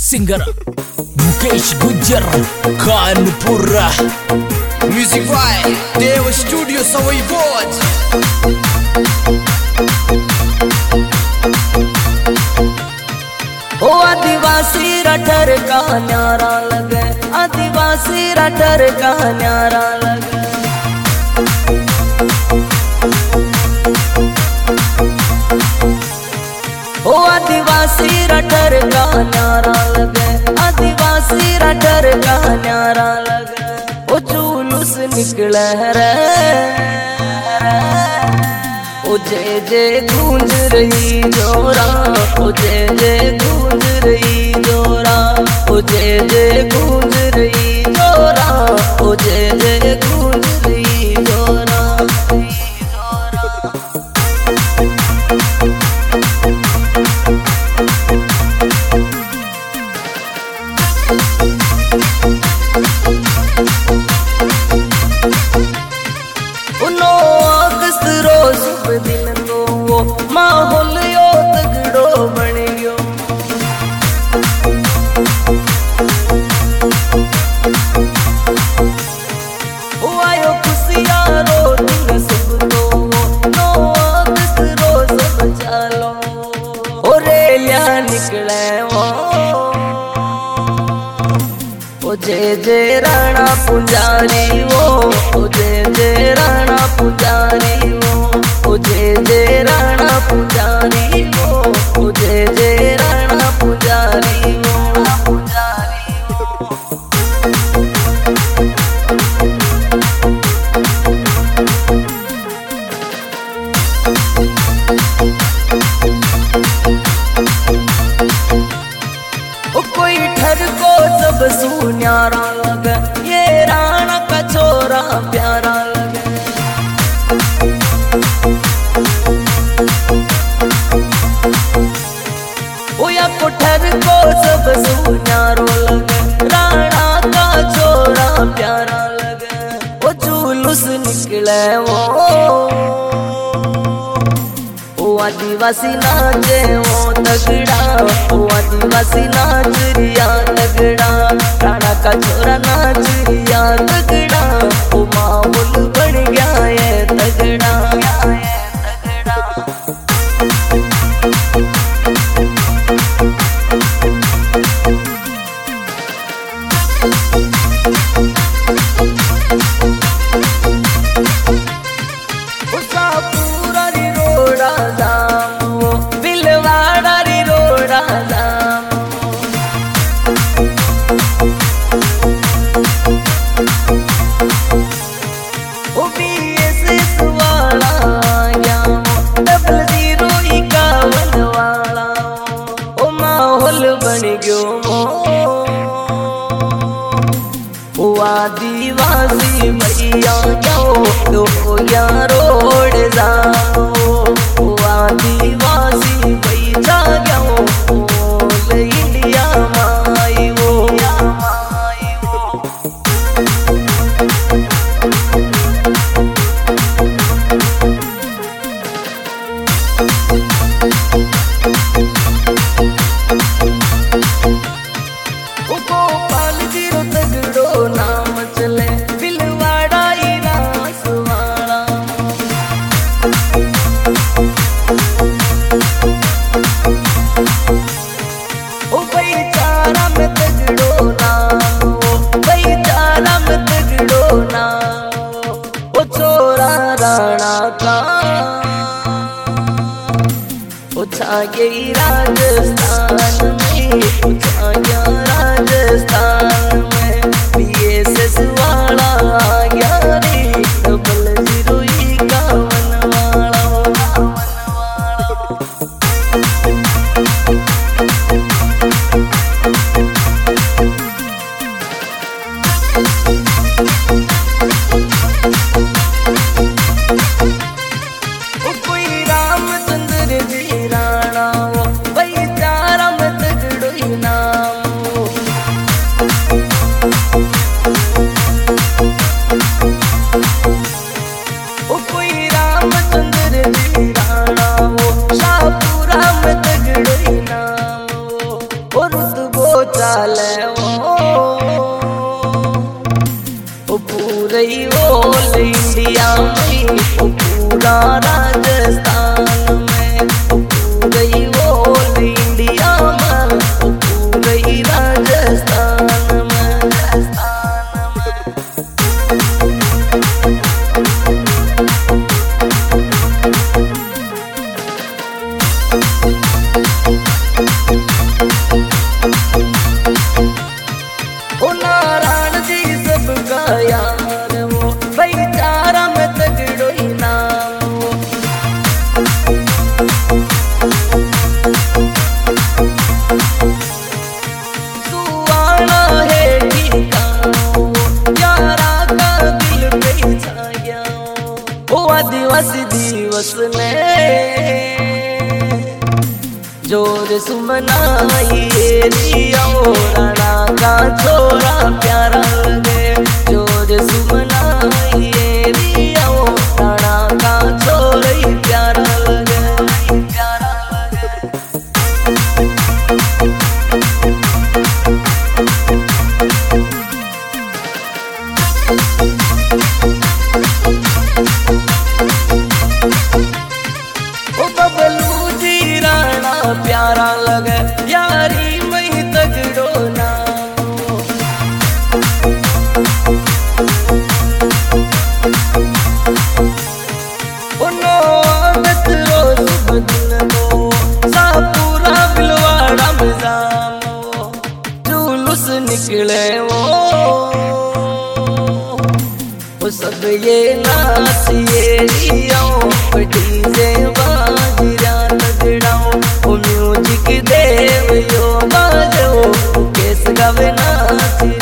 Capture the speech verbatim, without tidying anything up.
Singer Mukesh Gujjar Kanpur. Music by Dev studio Sawai Bhoj. ओ आदिवासी रटर का न्यारा लगे, आदिवासी रटर का न्यारा लगे। ओ आदिवासी रटर का न्यारा लगे, आदिवासी रटर का न्यारा लगे। ओ जुलूस निकले रे, ओ जे जे गूंज रही जोरा, ओ जे जे गूंज रही जोरा, ओ जे जे गूंज रही जोरा, ओ जे जे गूंज रही जोरा। दिन तो वो माहौल यो तगड़ो बन गयो। वो आयो खुशियां रो दिन सब तो वो नौ अगस्त रो सब चालो। ओ रेलिया निकले वो ओ जे जे राणा पुजारी वो, ओ जे जे राणा पुजारी वो, ओ जे जे राणा पुजारी वो, ओ जे जे राणा पुजारी वो, पुजारी वो। ओ कोई ठर को सब सुन्यारा लगे, ये राणा का छोरा प्यारा लगे। ओया कोठर को सब सुन्यारो लगे, राणा का छोरा प्यारा लगे। ओ जुलूस निकले वो, ओ आदिवासी नाचे वो तगड़ा, ओ आदिवासी नाच रिया तगड़ा। राणा का छोरा नाच रिया तगड़ा, ओ माहौल बन गया है तगड़ा। पूरा री रोड़ा जाम वो, बिलवाड़ा री रोड़ा जाम। ओ बी एस एस वाला या डबल जीरो इक्यावन वाला। ओ माहौल बन गयो ओ आदिवासी भैया क्यों तो यारोड़ जाओ। ओ आदिवासी भैया क्यों बोल इंडिया माई वो, माई वो। ओ गोपाल जी रो तगड़ो नाम चले, बिलवाड़ा ही रास वाला। ओ भाईचारा में तगड़ो नाम, ओ भाईचारा में तगड़ो नाम। ओ छोरा राणा का ओ छा गई राजस्थान में, ओ छा गया राजस्थान में। बी एस एस वाला आ गया रे, डबल जीरो इक्यावन वाला। ओ कोई रामचंद्र जी राणा वो, भाईचारा गाले वो पूरे ऑल इंडिया में, वो पूरा राजस्थान में, वो पूरे ऑल इंडिया में, वो पूरे राजस्थान में, राजस्थान में। ओ नारायण जी सबका यार वो, भाईचारा में तगड़ो ही नाम वो। सुहाना है ठिकाना वो, यारा का दिल पे छाया वो। आदिवासी दिवस ने जोर सुमनाई रिया राणा का छोरा प्यारा लगे, जोर सुमनाई रिया राणा का छोरा ही प्यारा लगे, प्यारा लगे। ओ बबलू जी राणा प्यारा लगे, यारी मई तगड़ो नाम वो। ओ नो आदत रो शुभ दिन वो, सापूरा बिलवाड़ा में जाम वो। जुलूस निकले वो, वो सब ये नाचिए रियाओ, डीजे बाजरा तगड़ाओ, वो म्यूजिक देव यो बाजो, केस गावे नाच